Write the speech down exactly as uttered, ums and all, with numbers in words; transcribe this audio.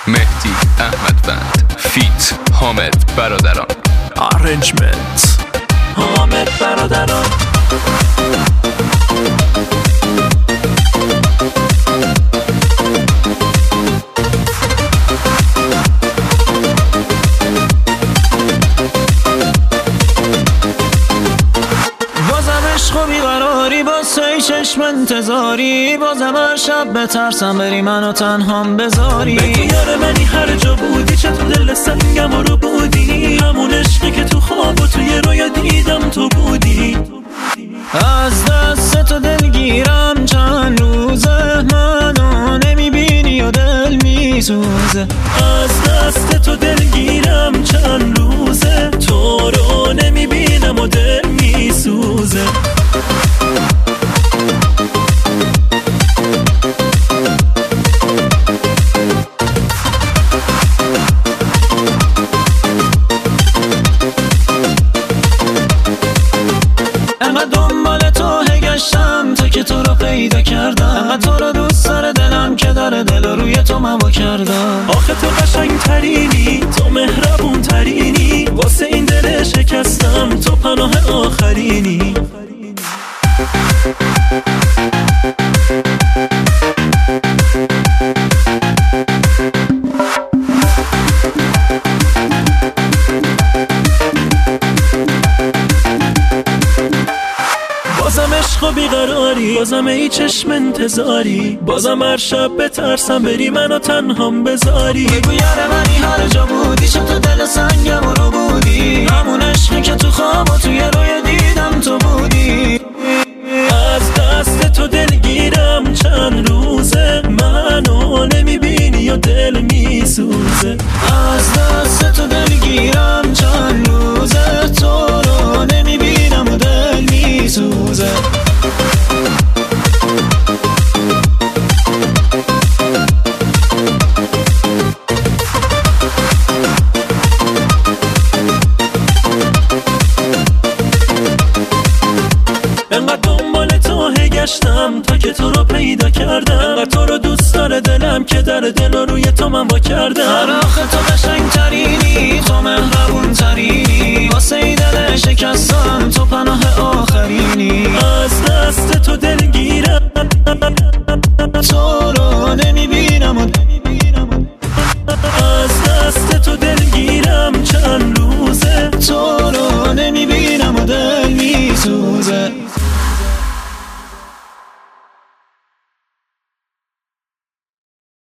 مهدی احمدوند فیت حامد برادران. ارنجمنت حامد برادران. عشق و بیقراری با سی چشم انتظاری، بازم هر شب بترسم بری منو تنهام بذاری. بگو یار منی هر جا بودی، چه تو دل سنگم رو بودی، همون عشقی که تو خواب و توی رویا دیدم تو بودی. از دست تو دلگیرم چند روزه، منو نمیبینی و دل میسوزه. از دست تو دلگیرم چند روزه، تو رو نمیبینم و دل میسوزه. انقدر دنبال تو هگشتم تا که تو رو پیدا کردم، انقدر تو رو دوست داره دلم که داره دل روی تو موا کردم. آخه تو قشنگ ترینی، تو مهربون ترینی، واسه این دل شکستم تو پناه آخرینی. بازم عشق و بیقراری، بازم ای چشم انتظاری، بازم هر شب بترسم بری منو تنهام بذاری. بگو یار منی هر جا بودی، چه تو دل سنگم رو بودی، همون عشقی که تو خواب و توی روی دیدم تو بودی. از دست تو دلگیرم چند روزه، منو نمیبینی و دل میسوزه. از دست تو دلگیرم چند روزه، تو رو نمیبینم و دل میسوزه. انقدر دنبال تو هگشتم تا که تو رو پیدا کردم، انقدر تو رو دوست داره دلم که در دل روی تو من وا کردم. آخه تو قشنگ ترین